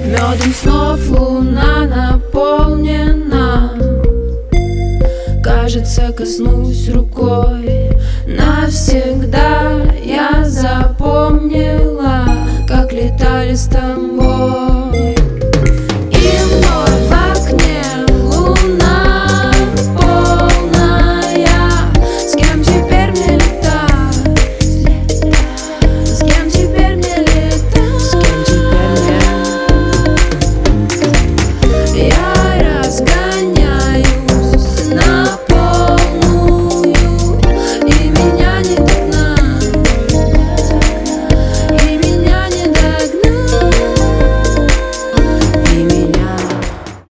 Медом снов луна наполнена. Кажется, коснусь рукой. Навсегда я запомнила, как летали с тобой.